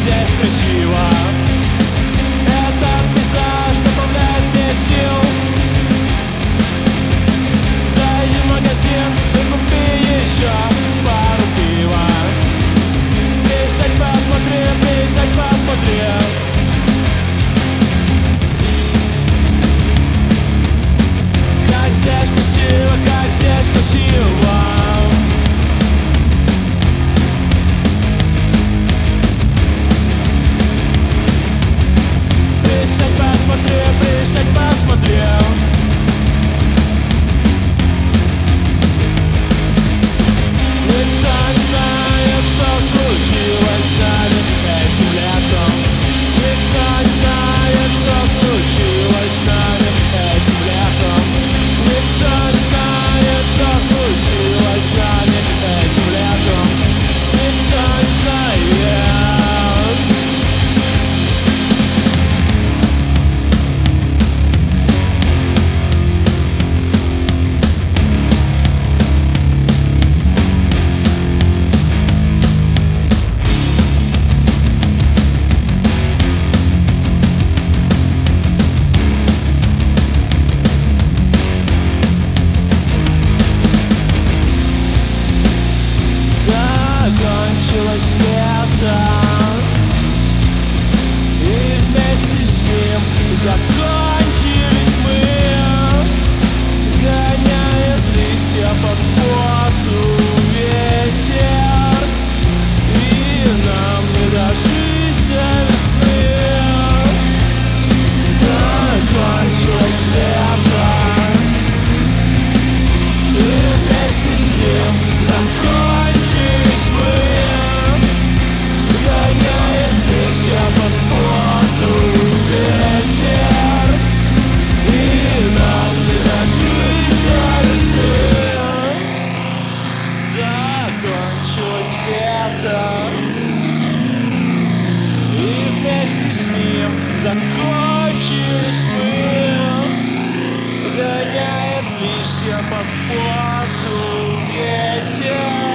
здесь красиво. Этот пейзаж добавляет мне сил. Зайди в магазин и купи еще пару пива. Присядь, посмотри. Как здесь красиво. Присядь, посмотри. Никто не знает, что случилось с нами этим летом. Никто не знает, что случилось с нами этим летом. Никто не знает, что случилось с нами этим летом. Никто не знает. Закончилось лето, и вместе с ним закончились мы. Гоняет листья по спорту ветер, и нам не дожить до весны. Закончилось лето, и вместе с ним закончились мы. Гоняет листья по спорту ветер, и нам не дожить до весны. Закончилось лето, и вместе с ним закончились мы. Гоняет листья по спорту ветер.